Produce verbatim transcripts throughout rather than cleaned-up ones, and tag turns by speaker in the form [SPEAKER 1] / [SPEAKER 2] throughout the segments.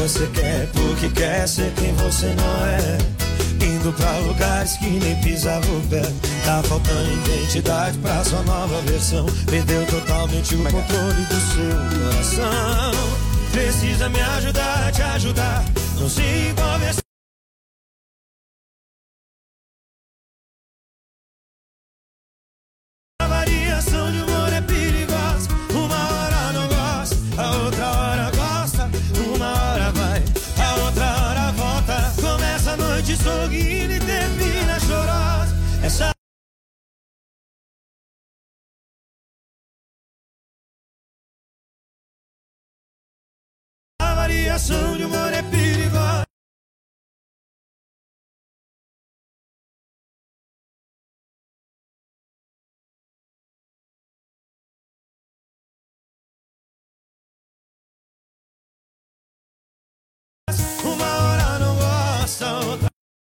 [SPEAKER 1] você quer, porque quer ser quem você não é. Indo pra lugares que nem pisava o pé. Tá faltando identidade pra sua nova versão. Perdeu totalmente o controle do seu coração. Precisa me ajudar, te ajudar. Não se envolve. A variação de humor é perigosa. Uma hora não gosta, a outra hora gosta. Uma hora vai, a outra hora volta. Começa a noite sorrindo e termina chorosa. Essa a variação de humor é perigosa. Uma hora não gosta, outra.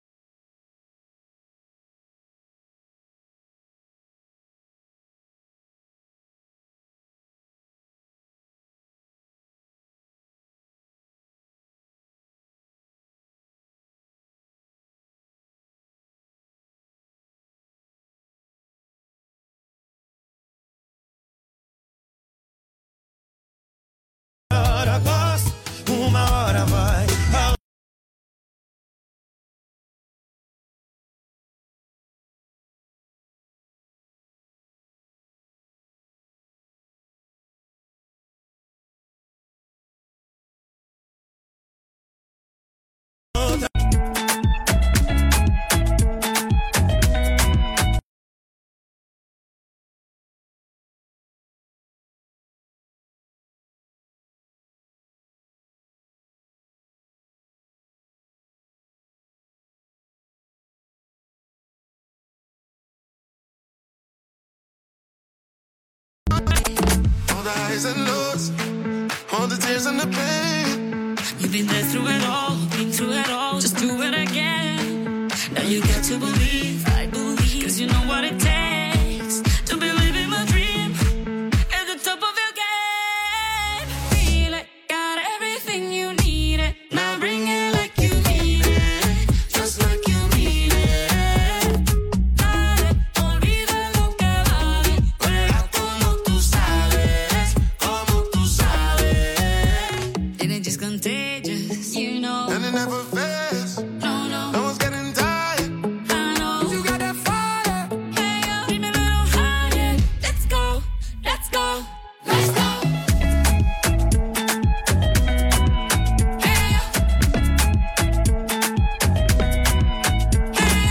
[SPEAKER 1] Uma hora gosta, uma hora vai.
[SPEAKER 2] The highs and lows, all the tears and the pain.
[SPEAKER 3] You've been there through it all, been through it all. Just do it again. Now you got to believe, I believe, cause you know what it takes to believe in my dream. At the top of your game. Feel it, got everything you need it. Now bring it like you need it, just like you mean it. Dale, olvida lo que vale, juega como tú sabes, como tú sabes. Energy's contagious, you know.
[SPEAKER 2] And it never fails.
[SPEAKER 3] No, no.
[SPEAKER 2] No one's getting tired.
[SPEAKER 3] I know.
[SPEAKER 2] You got that fire.
[SPEAKER 3] Hey, yo, keep me a little higher. Let's go, let's go, let's go. Hey, yo. Hey,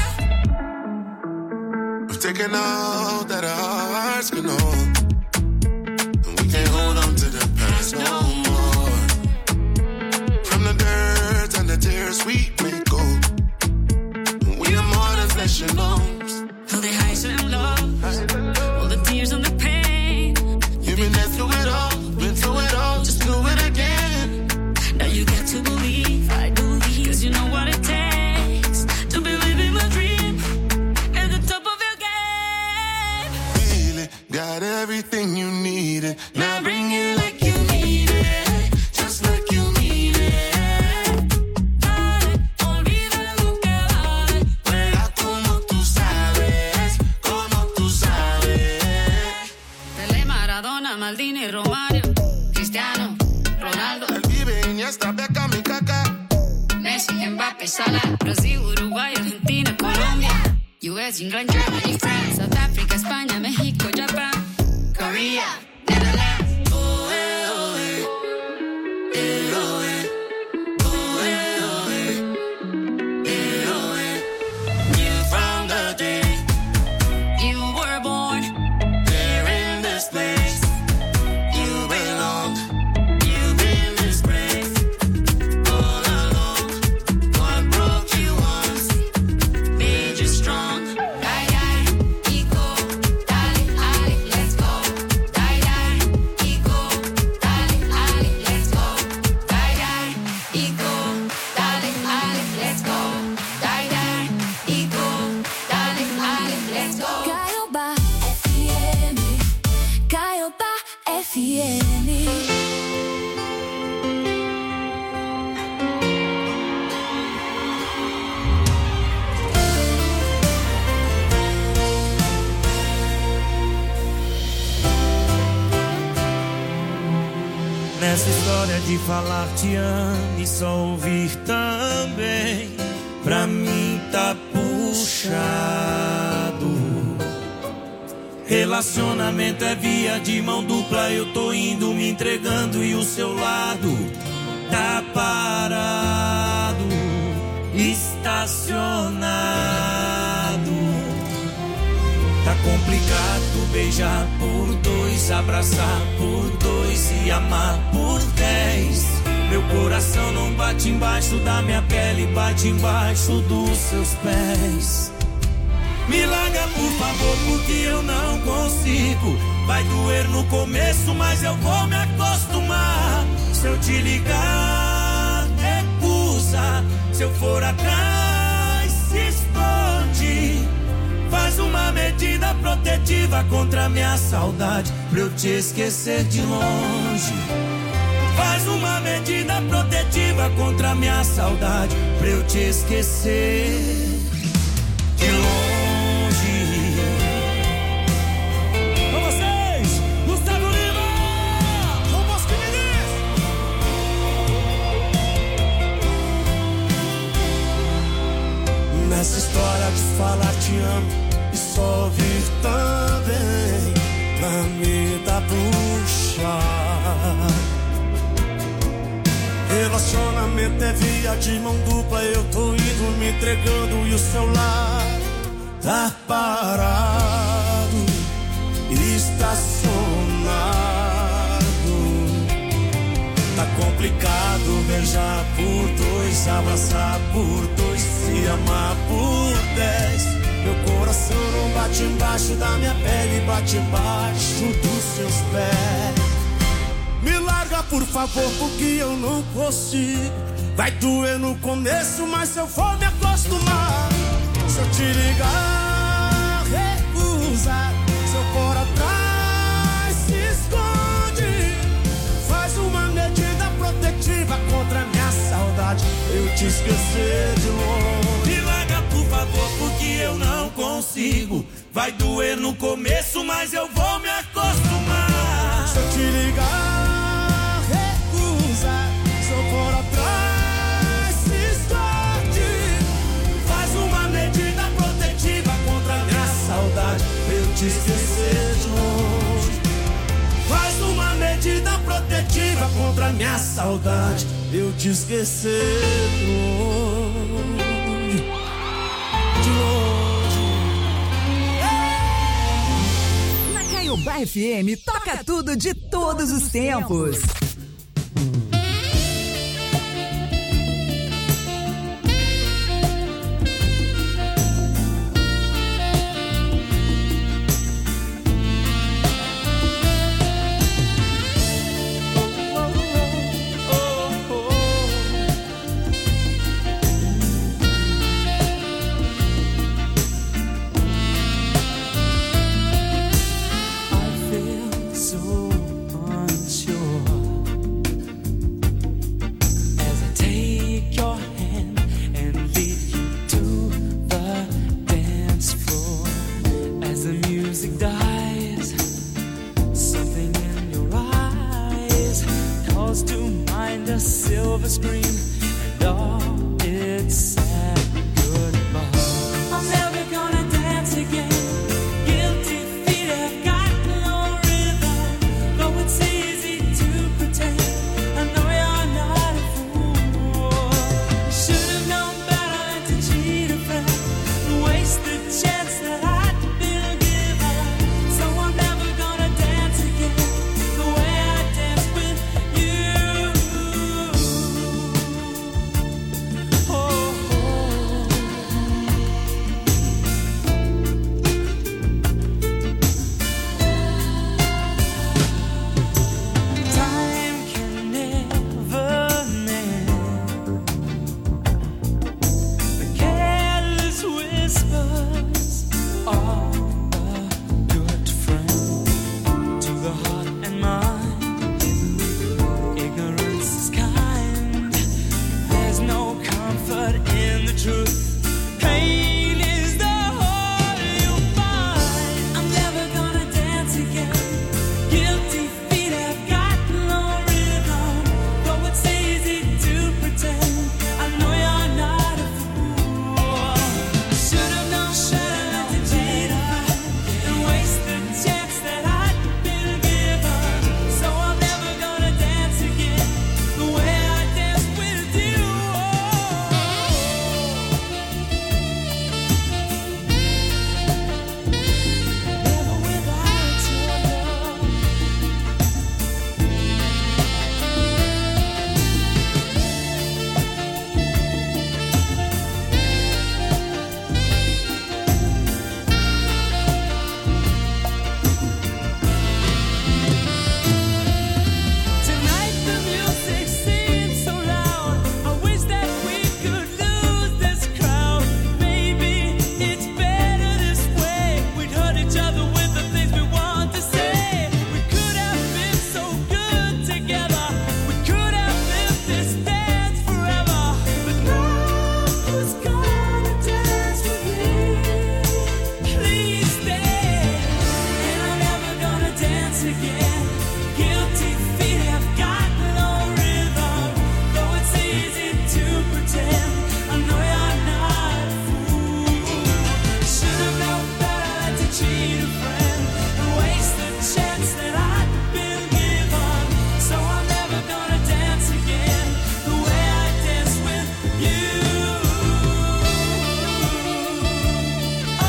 [SPEAKER 3] yo.
[SPEAKER 2] We've taken all that our hearts can hold, and we can't hold on to the past no more. From the dirt and the tears we make gold, and we are more than flesh and bones.
[SPEAKER 3] All the highs and lows, all the tears and the pain.
[SPEAKER 2] You've been there through it all, been through it all, just do it again.
[SPEAKER 3] Now you got to believe, I believe, cause you know what it takes to believe in my dream. At the top of your game.
[SPEAKER 2] Feel it, got everything you needed.
[SPEAKER 3] Now bring it like you need it, just like you mean it. Dale, olvida lo que vale,
[SPEAKER 2] Juega como tú sabes, como tú sabes.
[SPEAKER 3] Pelé, Maradona, Maldini, Romario, Cristiano, Ronaldo,
[SPEAKER 2] El vive Iniesta, Beckham y Kaká.
[SPEAKER 3] Messi, Mbappé, Salah, Brasil, Uruguay, Argentina, Colombia, U S, England, Germany, France, South Africa, España, México, Japan, Korea, Netherlands.
[SPEAKER 2] Oh, eh, oh, eh. Eh, oh, eh. Oh, eh, oh, eh. Eh, oh, eh.
[SPEAKER 3] Knew from the day you were born,
[SPEAKER 2] There in this place, you belong. You've been disgraced all along. What broke you once
[SPEAKER 3] made you strong. Die, die, ego, dale, dale, let's go. Die, die, ego, dale, dale, let's go. Die, die, ego, dale, dale, let's go. Die, die, ego, dale, dale, let's go.
[SPEAKER 4] Caiobá F M, Caiobá F M.
[SPEAKER 1] Nessa história de falar te amo e só ouvir também, pra mim tá puxado. Relacionamento é via de mão dupla, eu tô indo me entregando e o seu lado tá parado, estacionado. Tá complicado beijar por dois, abraçar por dois e amar por dez. Meu coração não bate embaixo da minha pele, bate embaixo dos seus pés. Me larga por favor, porque eu não consigo. Vai doer no começo, mas eu vou me acostumar. Se eu te ligar, recusa. Se eu for atrás, se esconde. Faz uma medida protetiva contra a minha saudade, pra eu te esquecer de longe. Faz uma medida protetiva contra a minha saudade, pra eu te esquecer de longe. Com vocês, Gustavo Lima, João Bosco Menezes. Nessa história de falar te amo e só ouvir também, pra mim tá puxado. Relacionamento é via de mão dupla, eu tô indo me entregando e o seu lado tá parado, estacionado. Tá complicado beijar por dois, abraçar por dois, se amar por dez. Meu coração não bate embaixo da minha pele, bate embaixo dos seus pés. Me larga por favor, porque eu não consigo. Vai doer no começo, mas eu vou me acostumar. Se eu te ligar, recusa. Se eu for atrás, se esconde. Faz uma medida protetiva contra a minha saudade, eu te esquecer de longe. Me larga por favor, porque eu não consigo. Vai doer no começo, mas eu vou me acostumar. Se eu te ligar, recusa. Se eu for atrás, se esconde. Faz uma medida protetiva contra a minha saudade, pra eu te esquecer de longe. Faz uma medida protetiva contra a minha saudade, pra eu te esquecer de longe. De longe.
[SPEAKER 5] Na Caiobá F M toca tudo de todos os tempos.
[SPEAKER 3] dance again. Guilty feet have got no rhythm, though it's easy to pretend. I know you're not a fool. Should have known better to cheat a friend and waste the chance that I'd been given. So I'm never gonna dance again the way I dance with you. Oh,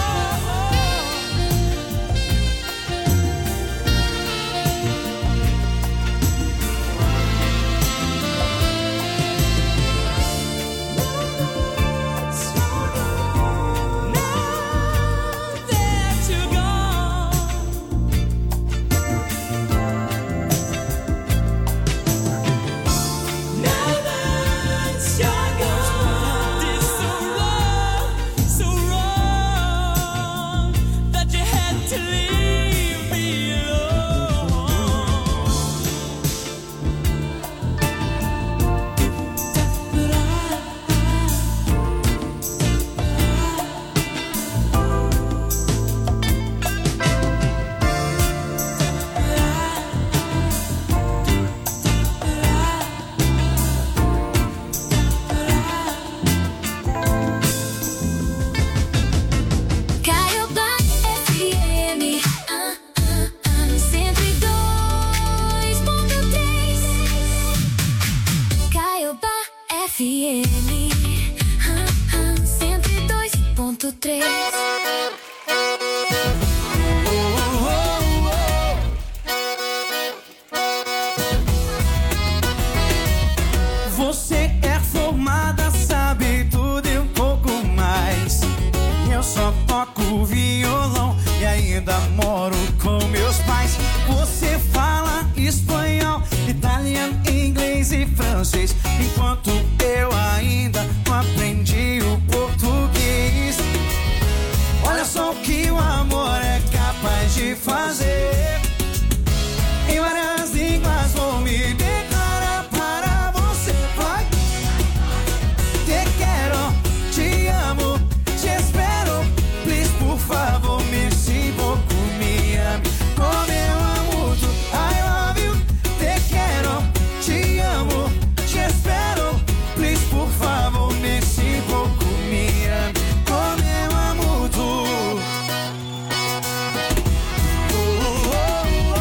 [SPEAKER 4] Caiobá F M, ah, ah, ah, cento e dois ponto três. Caiobá F M, ah, ah, cento e dois ponto três.
[SPEAKER 1] Você é formada, sabe tudo e um pouco mais. Eu só toco violão e ainda moro com meus pais. Você fala espanhol, italiano, inglês e francês, enquanto eu ainda não aprendi o português. Olha só o que o amor é capaz de fazer. Em várias línguas vou me declarar para você. Vai. Te quero, te amo, te espero. Please, por favor, me si beaucoup, me ame como eu amo tu. I love you. Te quero, te amo, te espero. Please, por favor, me si beaucoup, me ame como eu amo tu. Oh, oh, oh.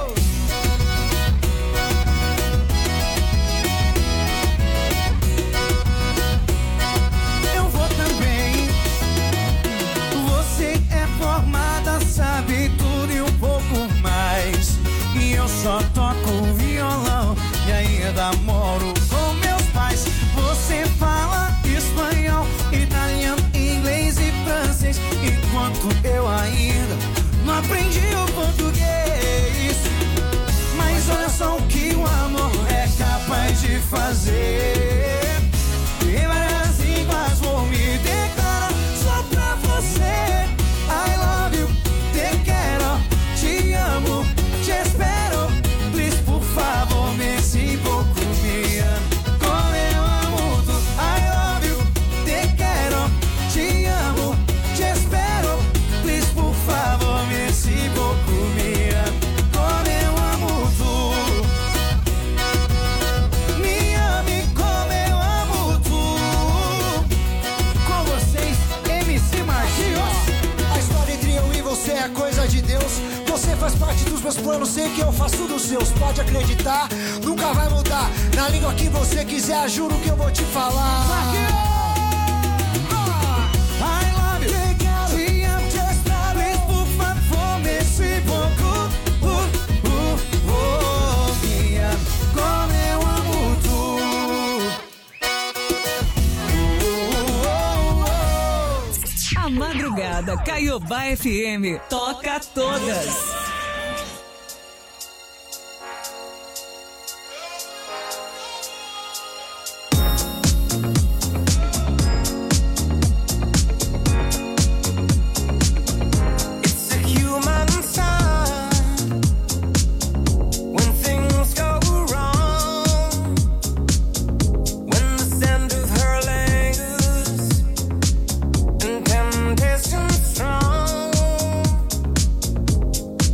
[SPEAKER 1] Eu vou também. Você é formada, sabe tudo e um pouco mais. E eu só toco violão e ainda moro com meus pais. Você fala espanhol, italiano, inglês e francês, enquanto eu ainda não aprendi o português. Mas olha só o que o amor é capaz de fazer. Em várias línguas vou me declarar só pra você. I love you, te quero, te amo, te espero. Please, por favor, me si beaucoup, me ame como eu amo tu. I love you, te quero, te amo, te espero. Please, por favor, me si beaucoup, me ame como eu amo tu. Me ame como eu amo tu. Com vocês, M C Marquinhos.
[SPEAKER 6] A história entre eu e você é coisa de Deus. Você faz parte dos meus planos, sei que eu faço dos seus. Pode acreditar, nunca vai mudar. Na língua que você quiser, juro que eu vou te falar.
[SPEAKER 1] I love you, te amo, te espero. Please, por favor, me si beaucoup, uh, uh, uh, me ame como eu amo tu. Uh, uh, uh.
[SPEAKER 5] A madrugada Caiobá F M toca todas.
[SPEAKER 1] It's a human sign when things go wrong. When the scent of her lingers and temptation strong.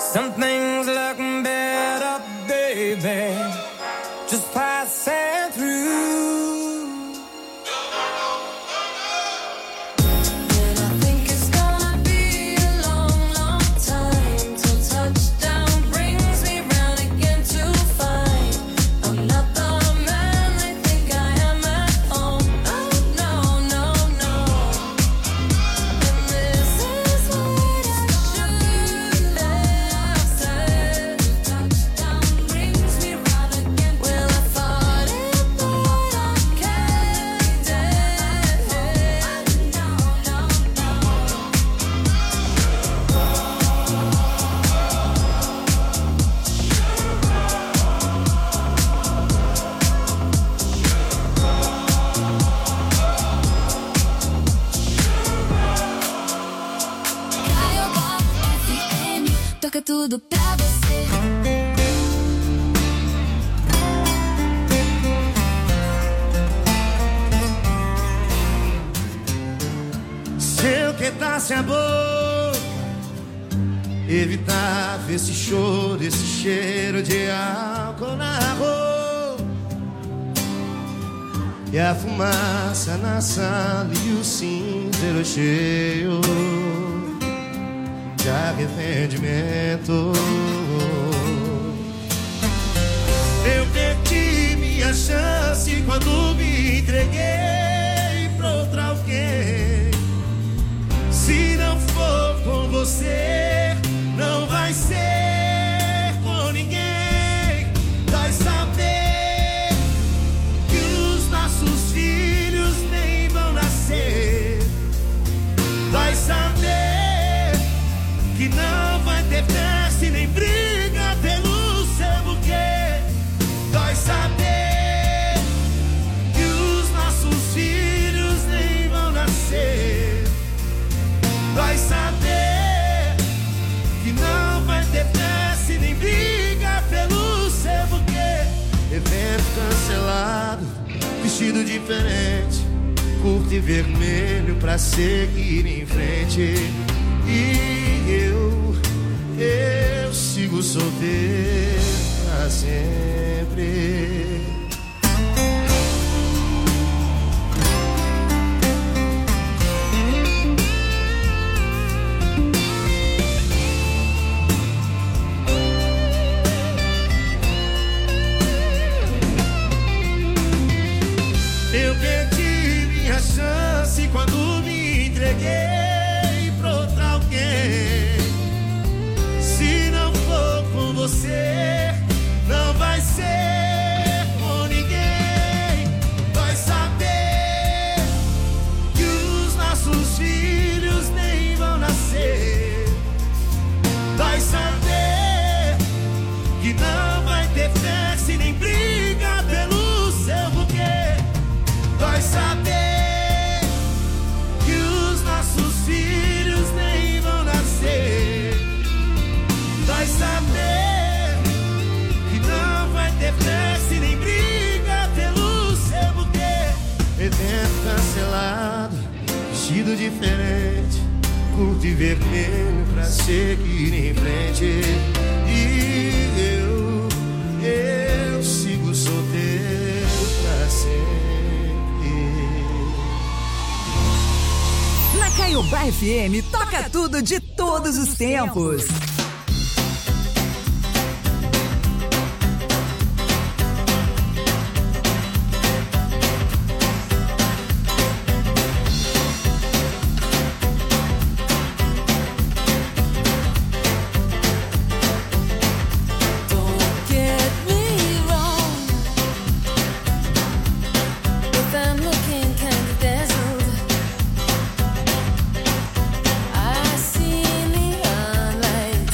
[SPEAKER 1] Something's looking better, baby. Just passing through.
[SPEAKER 4] Toca tudo pra você.
[SPEAKER 1] Se eu quedasse a boca, evitava esse choro, esse cheiro de álcool na roupa, e a fumaça na sala e o cinzeiro cheio de arrependimento. Eu perdi minha chance quando me entreguei pra outra alguém. Se não for com você, não vai ser com ninguém. Vai saber que os nossos filhos nem vão nascer. Vai saber que não vai ter festa e nem briga pelo seu buquê. Vai saber que os nossos filhos nem vão nascer. Vai saber que não vai ter festa e nem briga pelo seu buquê. Evento cancelado, vestido diferente, curto e vermelho pra seguir em frente. E eu, eu sigo solteiro pra sempre. Eu perdi minha chance quando me entreguei pra outra alguém. Se não for com você, não vai ser com ninguém. Vai saber que os nossos filhos nem vão nascer. Vai saber que não vai ter festa e nem briga pelo seu buquê. Vai saber que os nossos filhos nem vão nascer. Vai saber que não vai ter festa e nem briga pelo seu buquê. Evento cancelado, vestido diferente, curto e vermelho pra seguir em frente. E eu, eu sigo solteiro pra sempre.
[SPEAKER 5] Na Caiobá F M, toca tudo de todos os tempos.
[SPEAKER 4] I see neon lights.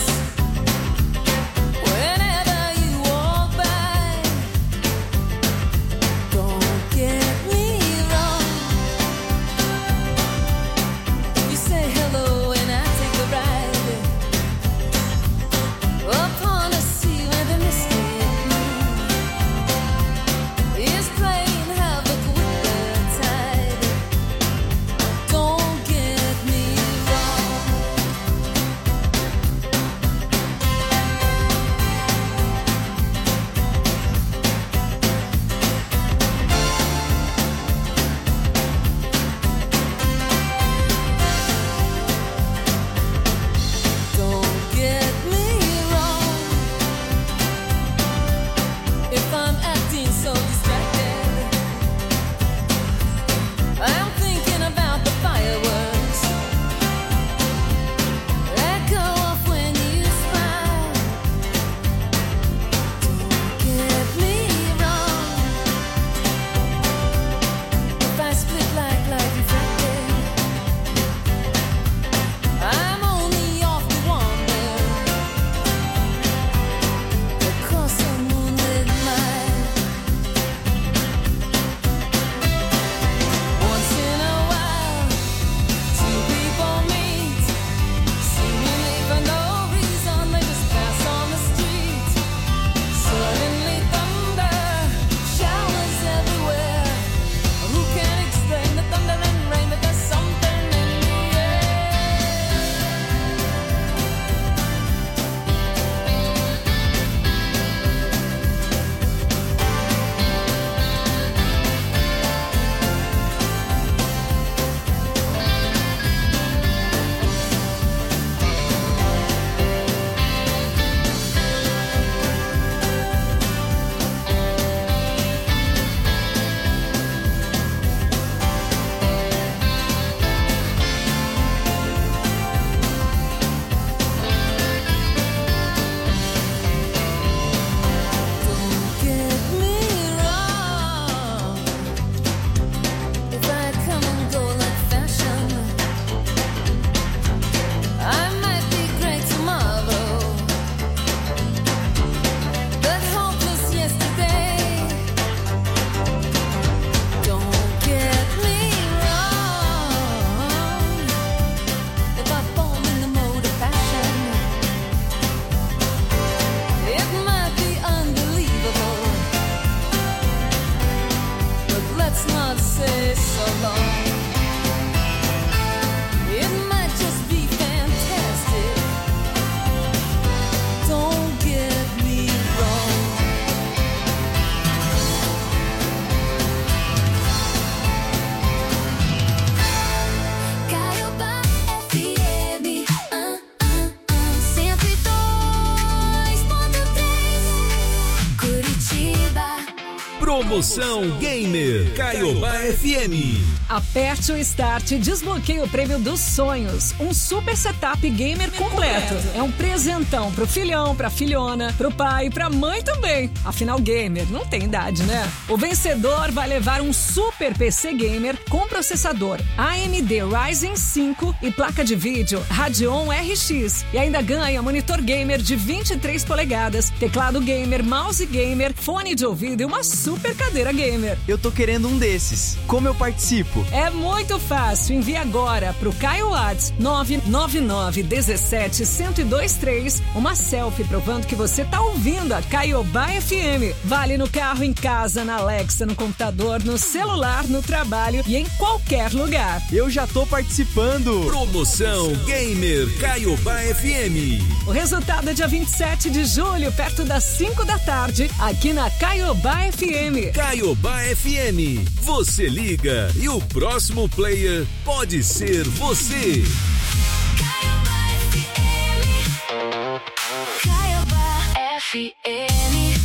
[SPEAKER 7] Promoção Gamer Caiobá F M.
[SPEAKER 5] Aperte o Start e desbloqueie o prêmio dos sonhos. Um super setup gamer completo. É um presentão pro filhão, pra filhona, pro pai e pra mãe também. Afinal, gamer não tem idade, né? O vencedor vai levar um super P C gamer com processador A M D Ryzen cinco e placa de vídeo Radeon R X. E ainda ganha monitor gamer de vinte e três polegadas, teclado gamer, mouse gamer, fone de ouvido e uma super cadeira gamer.
[SPEAKER 8] Eu tô querendo um desses. Como eu participo?
[SPEAKER 5] É muito fácil. Envie agora pro Caio Wats nove nove nove um sete um zero dois três uma selfie provando que você tá ouvindo a Caiobá F M. Vale no carro, em casa, na Alexa, no computador, no celular, no trabalho e em qualquer lugar.
[SPEAKER 8] Eu já tô participando.
[SPEAKER 7] Promoção Gamer Caiobá F M.
[SPEAKER 5] O resultado é dia vinte e sete de julho, perto das cinco da tarde, aqui na Caiobá F M.
[SPEAKER 7] Caiobá F M. Você liga e o próximo player pode ser você.
[SPEAKER 4] Caiobá F M. Caiobá F M.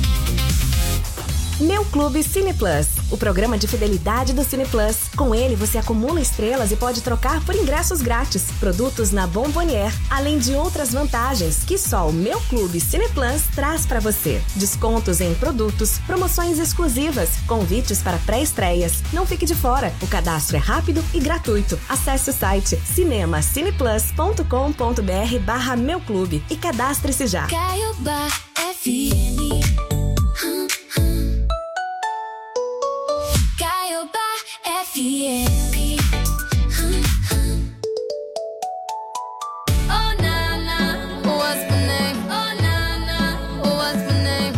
[SPEAKER 9] Meu Clube Cine Plus, o programa de fidelidade do Cine Plus. Com ele, você acumula estrelas e pode trocar por ingressos grátis, produtos na Bombonier, além de outras vantagens que só o Meu Clube Cine Plus traz para você. Descontos em produtos, promoções exclusivas, convites para pré-estreias. Não fique de fora, o cadastro é rápido e gratuito. Acesse o site cinemacineplus.com.br barra Meu Clube e cadastre-se já.
[SPEAKER 4] Caiobá F M. F M. Oh na na, what's my name? Oh na na, what's my name?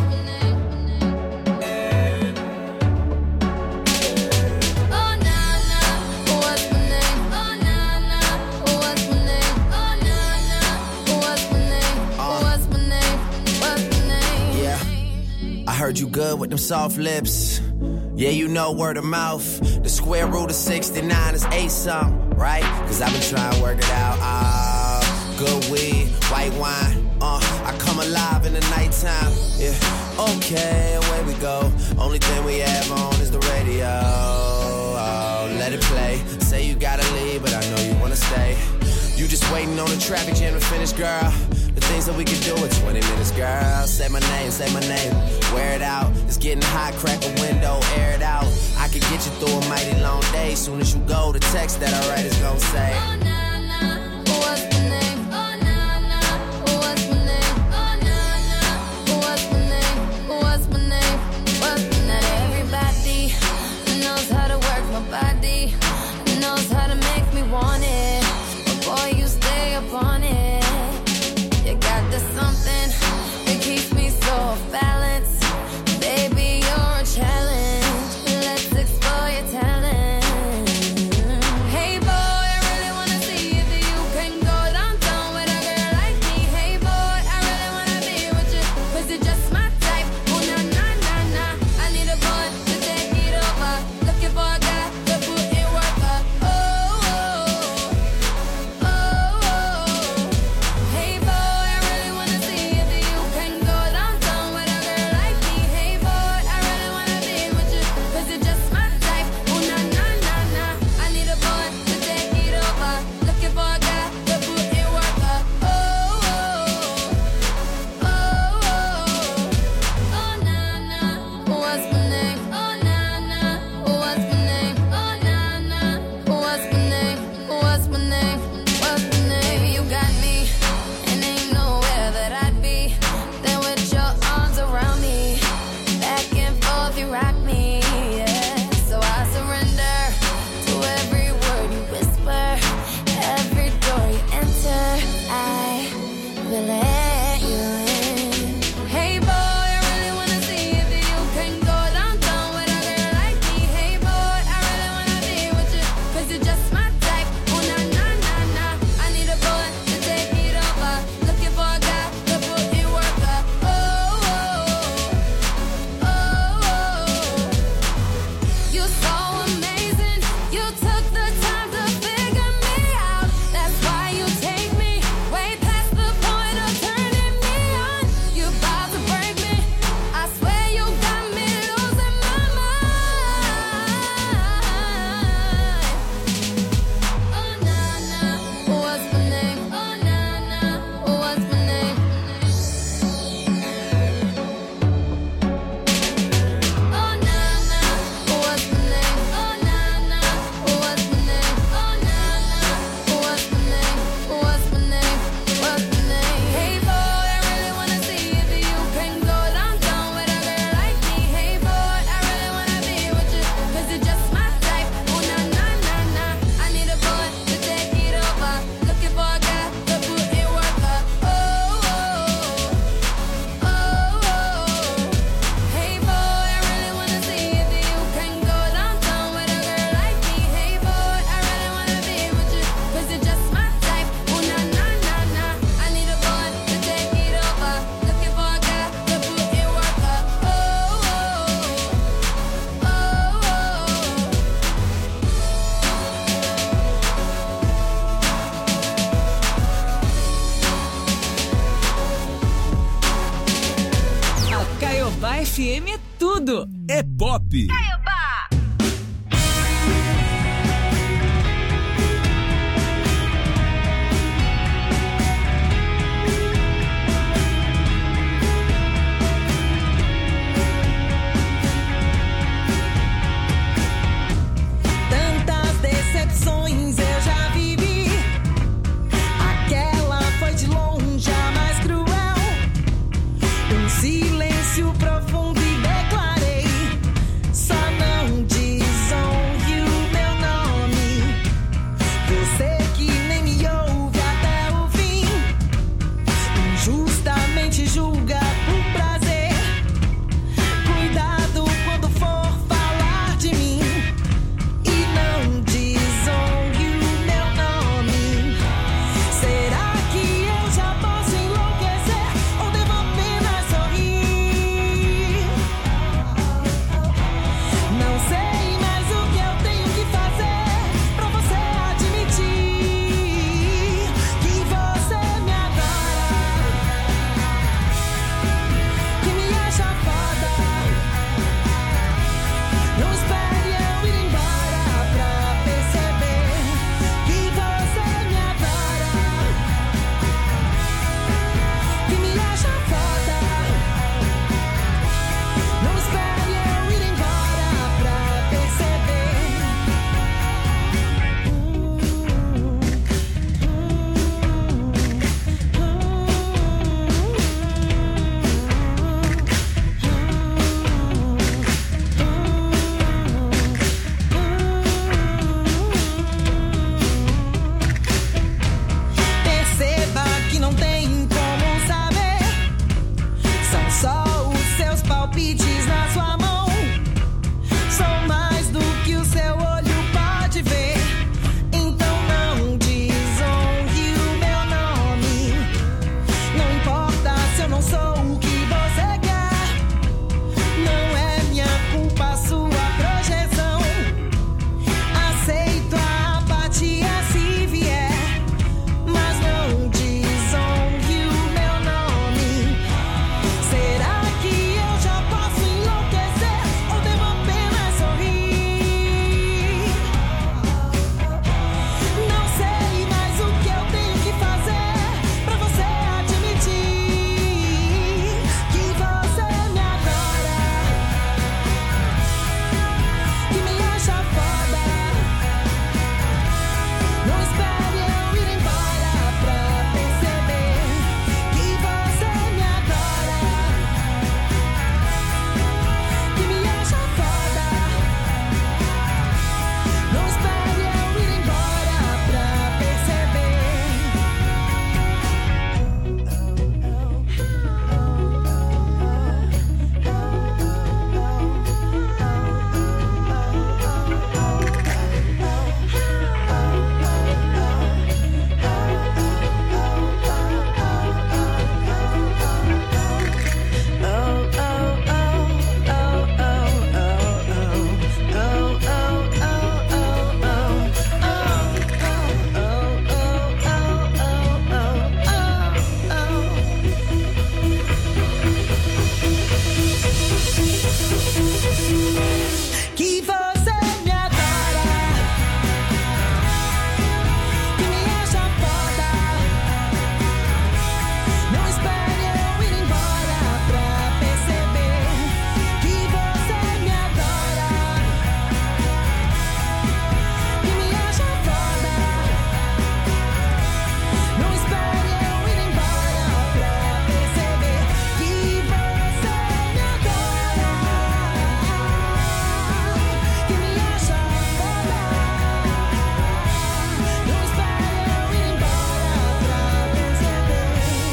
[SPEAKER 4] Oh na na, what's my name? Oh na na, what's my name? Oh na na, what's my name? What's my name? What's my name?
[SPEAKER 10] Yeah, I heard you good with them soft lips. Yeah, you know word of mouth. The square root of sixty-nine is eight something, right? Cause I've been trying to work it out. Ah, good weed, white wine. Uh, I come alive in the nighttime. Yeah, okay, away we go. Only thing we have on is the radio. Oh, let it play. Say you gotta leave, but I know you wanna stay. You just waiting on the traffic jam to finish, girl. The things that we can do in twenty minutes, girl. Say my name, say my name. Wear it out. It's getting hot, crack a window, air it out. I can get you through a mighty long day. Soon as you go, the text that I write is gonna say,
[SPEAKER 4] oh na na, what's my name? Oh na na, what's my name? Oh na na, what's my name? What's my name? What's my name? Everybody knows how to work my body, knows how to make me want it. But boy, you stay up on it. You got this something that keeps me so off balance. Baby, you're a challenge. Let's explore your talent. Hey boy, I really wanna see
[SPEAKER 5] F M é tudo.
[SPEAKER 7] É pop.
[SPEAKER 5] Caiobá.
[SPEAKER 11] Tantas decepções eu já vivi. Aquela foi de longe a mais cruel. Um silêncio profundo e declarei: só não desonre o meu nome. Você que nem me ouve até o fim, injustamente julga por prazer. Cuidado quando for falar de mim e não desonre o meu nome. Será que eu já posso enlouquecer ou devo apenas sorrir? Não sei mais o que eu tenho que fazer pra você admitir que você me adora, que me acha foda. Não espere eu ir embora pra perceber que você me adora, que me acha foda. Não espere eu ir embora pra perceber. Perceba que não tem como saber. São só os seus palpites na sua mão. São mais do que o seu olho pode ver. Então não desonre o meu nome. Não importa se eu não sou o que você quer. Não é minha culpa a sua projeção. Aceito a apatia se vier, mas não desonre o meu nome. Será que eu já posso enlouquecer ou devo apenas sorrir? Não sei mais o que eu tenho que fazer pra você admitir que você me adora, que me acha foda. Não espere eu ir embora pra perceber que você me adora, que me acha foda. Não espere eu ir embora pra perceber. Que você me adora, que me acha foda. Não espere eu ir embora pra perceber que você me adora, que me acha foda. Não espere eu ir embora pra perceber que você me adora, que me acha foda. Não espere eu ir embora pra perceber.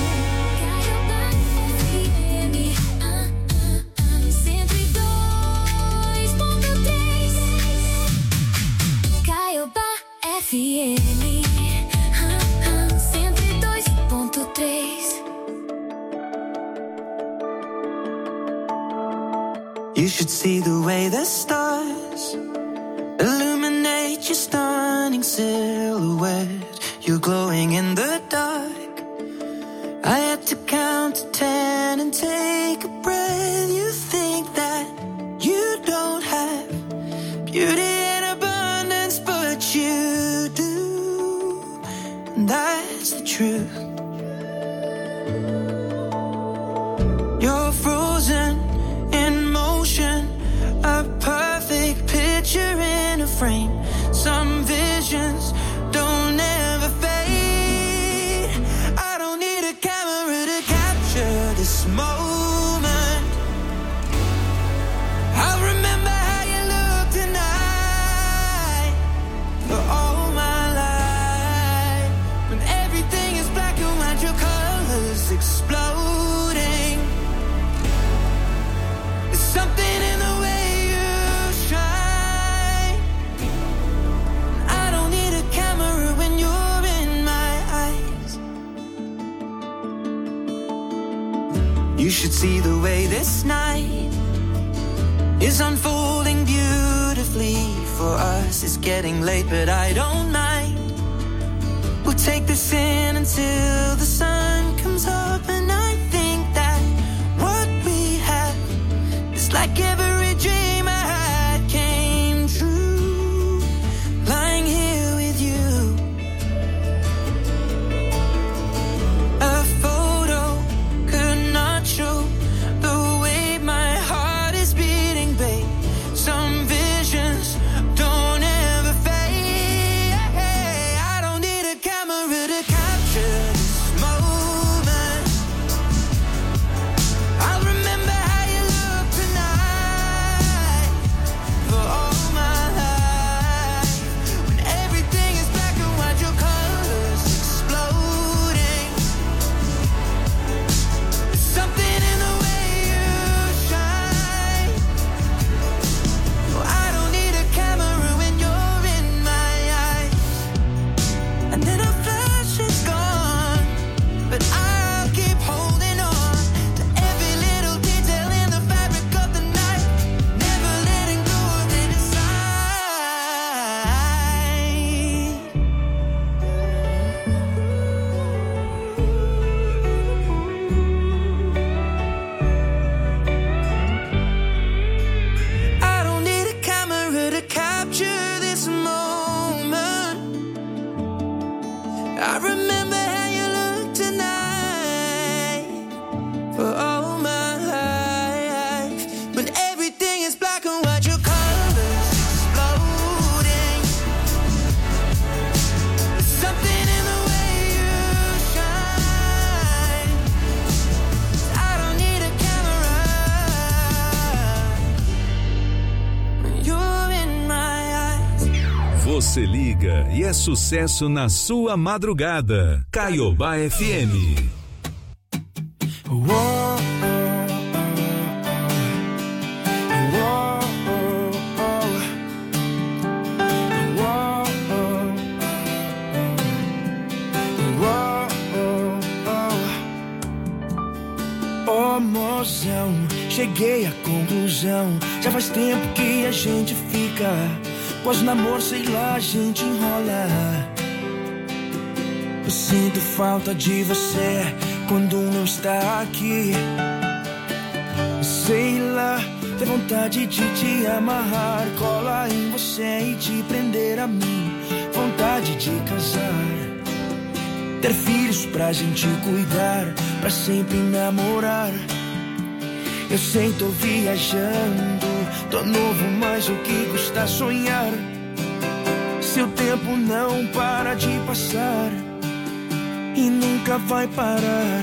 [SPEAKER 4] Caiobá F M ah, ah, cento e dois ponto três.
[SPEAKER 1] You should see the way the stars illuminate your stunning silhouette. You're glowing in the dark. I had to count to ten and take a breath. You think this moment. I remember how you looked tonight for all my life. When everything is black and white, your colors exploding. There's something in the way you shine. I don't need a camera when you're in my eyes. You should see the way this night is unfolding beautifully for us. It's getting late, but I don't mind. We'll take this in until the sun comes up, and I think that what we have is like every dream I had came true. Lying here with you, a photo could not show the way my heart is beating, babe. Some visions don't ever fade. I don't need a camera to capture this moment. I'll remember how you look tonight for all my life. When everything is black and white, your colors exploding. There's something in the way you shine. No, I don't need a camera when you're in my eyes. And then a flash is gone, but I'll keep holding on to every little detail in the fabric of the night, never letting go of it inside. I don't need a camera to capture this moment. I remember how you look tonight for all my life. When everything is black and white, your colors exploding. There's something in the way you shine. I don't need a camera when you're in my eyes.
[SPEAKER 7] Você liga e é sucesso na sua madrugada. Caiobá F M.
[SPEAKER 1] Whoa, whoa,
[SPEAKER 12] Ô mozão, cheguei à conclusão. Já faz tempo que a gente fica. Pois namoro, sei lá, a gente enrola. Eu sinto falta de você quando não está aqui. Sei lá, tem vontade de te amarrar, colar em você e te prender a mim. Vontade de casar, ter filhos pra gente cuidar, pra sempre namorar. Eu sei, tô viajando, tô novo, mas o que custa sonhar? Seu tempo não para de passar e nunca vai parar.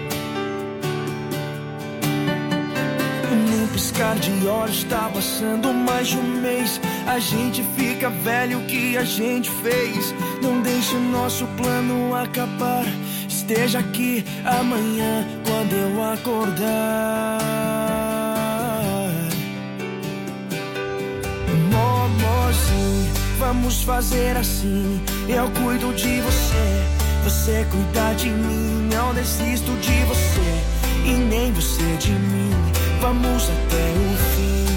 [SPEAKER 12] Num piscar de olhos tá passando mais de um mês. A gente fica velho, o que a gente fez? Não deixe o nosso plano acabar. Esteja aqui amanhã quando eu acordar. Momozinho, vamos fazer assim. Eu cuido de você, você cuida de mim. Não desisto de você e nem você de mim. Vamos até o fim.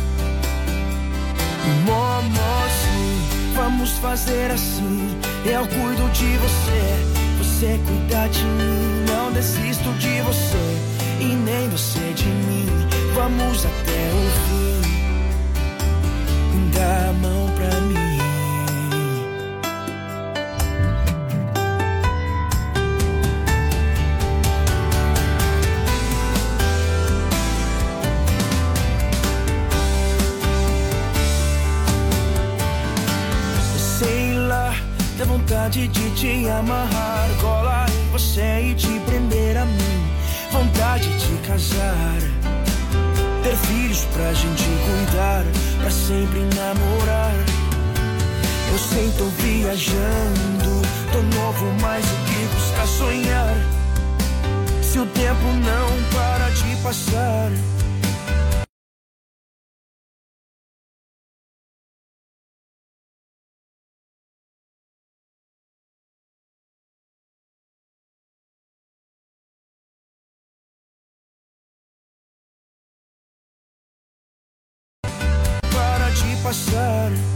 [SPEAKER 12] Momozinho, vamos fazer assim. Eu cuido de você, você cuida de mim. Não desisto de você e nem você de mim. Vamos até o fim. Dá a mão pra mim. Sei lá, dá vontade de te amarrar, colar em você e te prender a mim. vontade de casar, ter filhos pra gente cuidar, pra sempre namorar. Eu sei, tô viajando, tô novo, mas o que custa sonhar? Se o tempo não para de passar. Para de passar.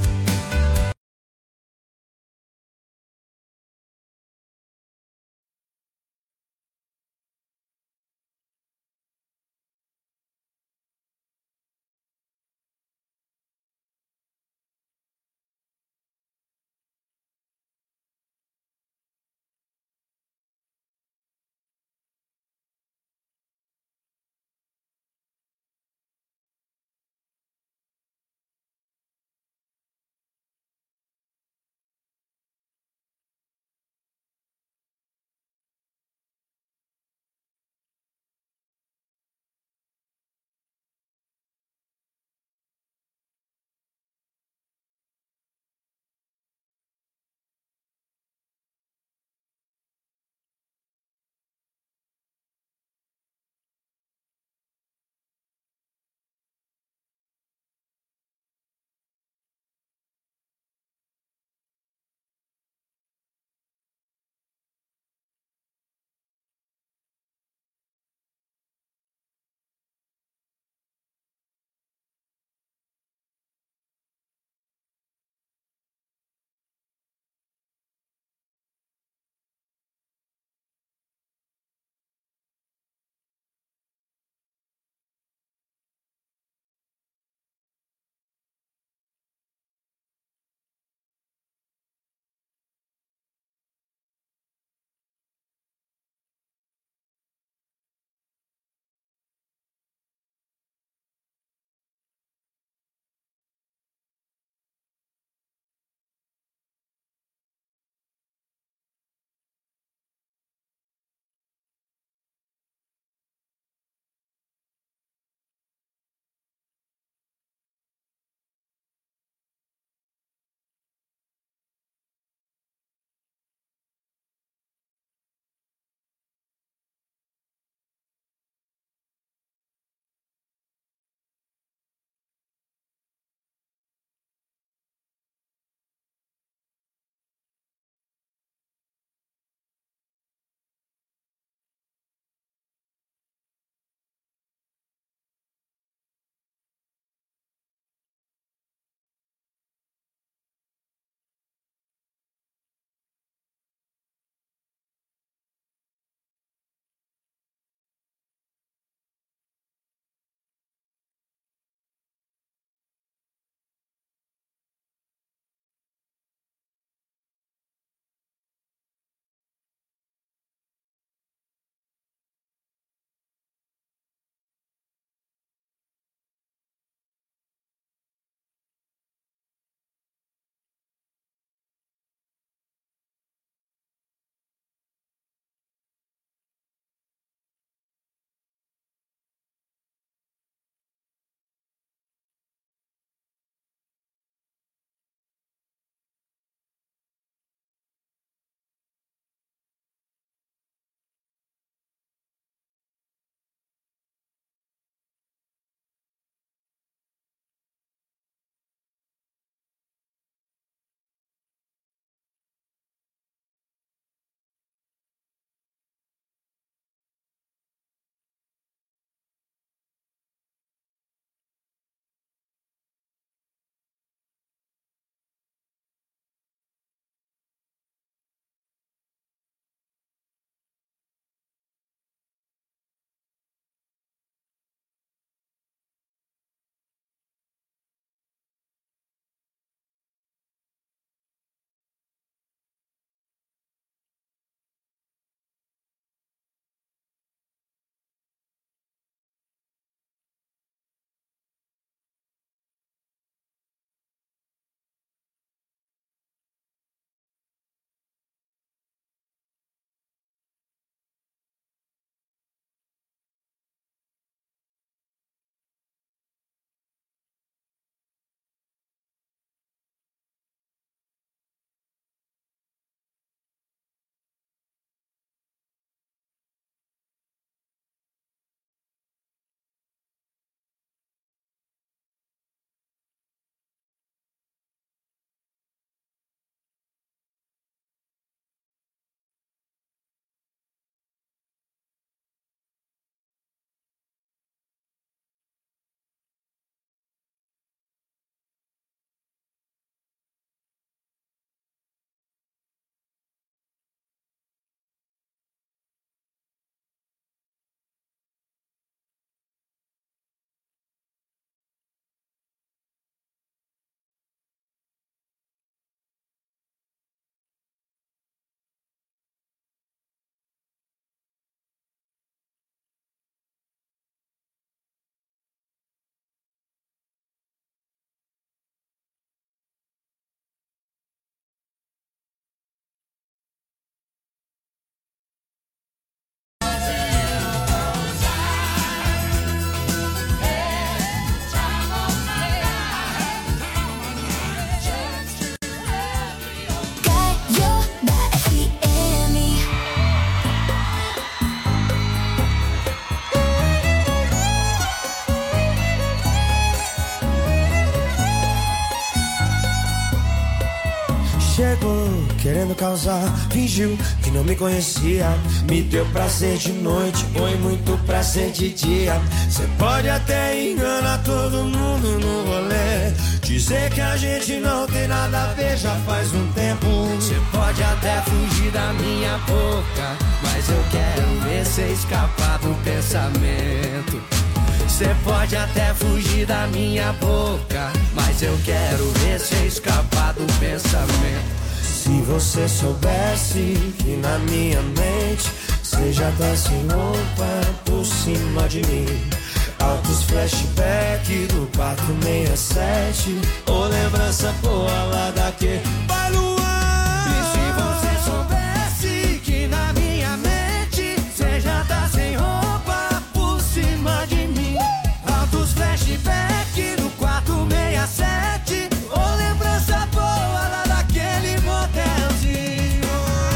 [SPEAKER 1] querendo causar, fingiu que não me conhecia. Me deu prazer de noite, foi muito prazer de dia. Cê pode até enganar todo mundo no rolê, dizer que a gente não tem nada a ver já faz um tempo. Cê pode até fugir da minha boca, mas eu quero ver cê escapar do pensamento. Cê pode até fugir da minha boca, mas eu quero ver cê escapar do pensamento. Se você soubesse que na minha mente cê já tá sem roupa por cima de mim. Altos flashback do quatrocentos e sessenta e sete, ou lembrança boa lá daquele baluar. E se você soubesse que na minha mente cê já tá sem roupa por cima de mim. Altos flashback do quatrocentos e sessenta e sete, ou lembrança boa lá daquele motelzinho.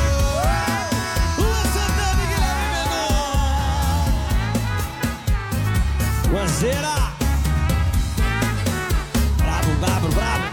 [SPEAKER 1] Lua Santana e Guilherme Mendonça. Guazeira. Bravo, bravo, bravo.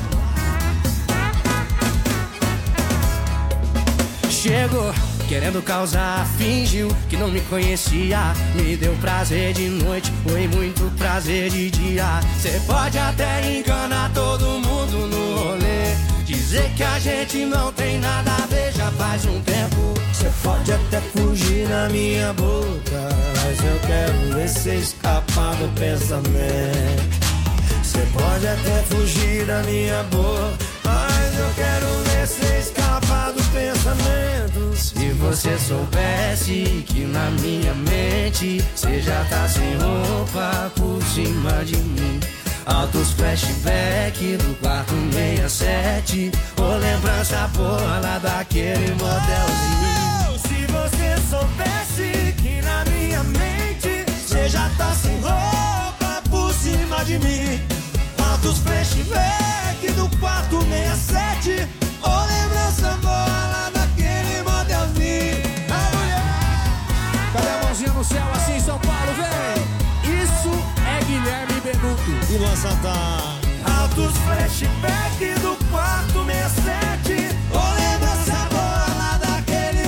[SPEAKER 1] Chegou querendo causar, fingiu que não me conhecia. Me deu prazer de noite, foi muito prazer de dia. Cê pode até enganar todo mundo no rolê, dizer que a gente não tem nada a ver já faz um tempo. Cê pode até fugir na minha boca, mas eu quero ver cê escapar do pensamento. Cê pode até fugir da minha boca, mas eu quero ver cê escapar do pensamento. Se você soubesse que na minha mente cê já tá sem roupa por cima de mim. Altos flashback do quatrocentos e sessenta e sete, ou lembrança boa lá daquele motelzinho. Se você soubesse que na minha mente cê já tá sem roupa por cima de mim. Altos flashback do quatrocentos e sessenta e sete, ou lembrança boa lá daquele motelzinho. A mulher, cadê a mãozinha no céu assim, São Paulo, vem? Isso é Guilherme Benuto e Luan Santana. Altos flashback do quatrocentos e sessenta e sete, ou lembrança boa lá daquele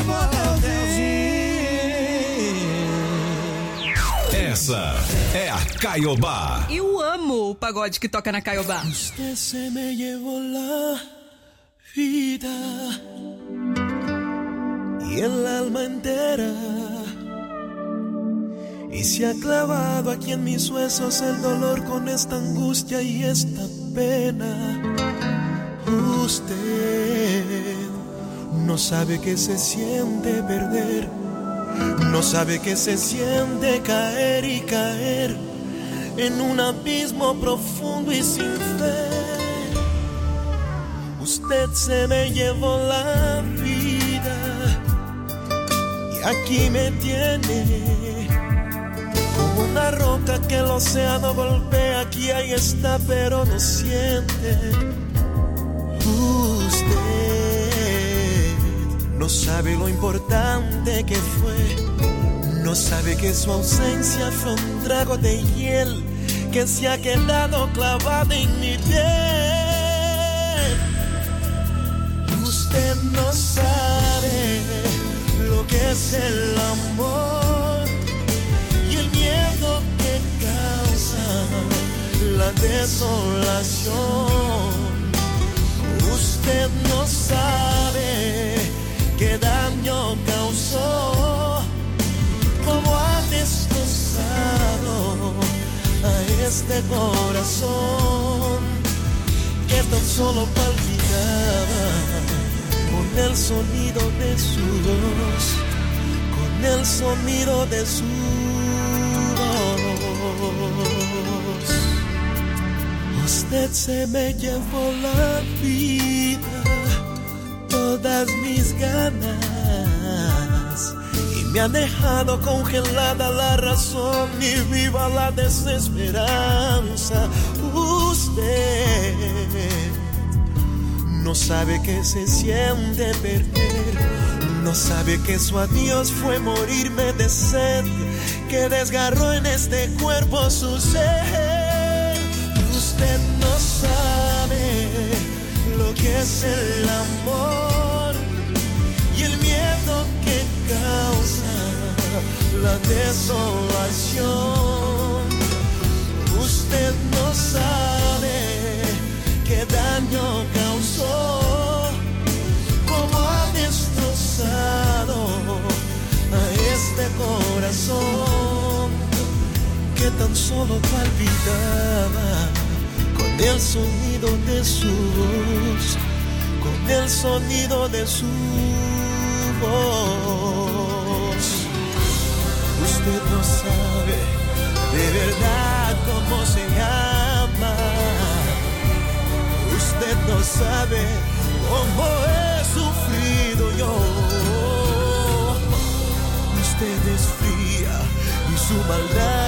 [SPEAKER 1] motelzinho.
[SPEAKER 7] Essa é a Caiobá.
[SPEAKER 5] Eu amo o pagode que toca na Caiobá.
[SPEAKER 1] Usted se me llevó la vida y el alma entera, y se ha clavado aquí en mis huesos el dolor con esta angustia y esta pena. Usted no sabe que se siente perder, no sabe que se siente caer y caer en un abismo profundo y sin fe. Usted se me llevó la vida y aquí me tiene como una roca que el océano golpea. Aquí ahí está pero no siente. Usted no sabe lo importante que fue, no sabe que su ausencia fue un trago de hiel que se ha quedado clavado en mi piel. Usted no sabe lo que es el amor y el miedo que causa la desolación. Usted no sabe qué daño causó, cómo ha destrozado a este corazón que tan solo palpitaba con el sonido de su voz, con el sonido de su voz. Usted se me llevó la vida, todas mis ganas, y me ha dejado congelada la razón y viva la desesperanza. Usted no sabe que se siente perder, no sabe que su adiós fue morirme de sed, que desgarró en este cuerpo su ser. Usted no sabe lo que es el amor la desolación. Usted no sabe qué daño causó, cómo ha destrozado a este corazón que tan solo palpitaba con el sonido de su voz, con el sonido de su voz. Usted no sabe de verdad cómo se llama. Usted no sabe cómo he sufrido yo. Usted es fría y su maldad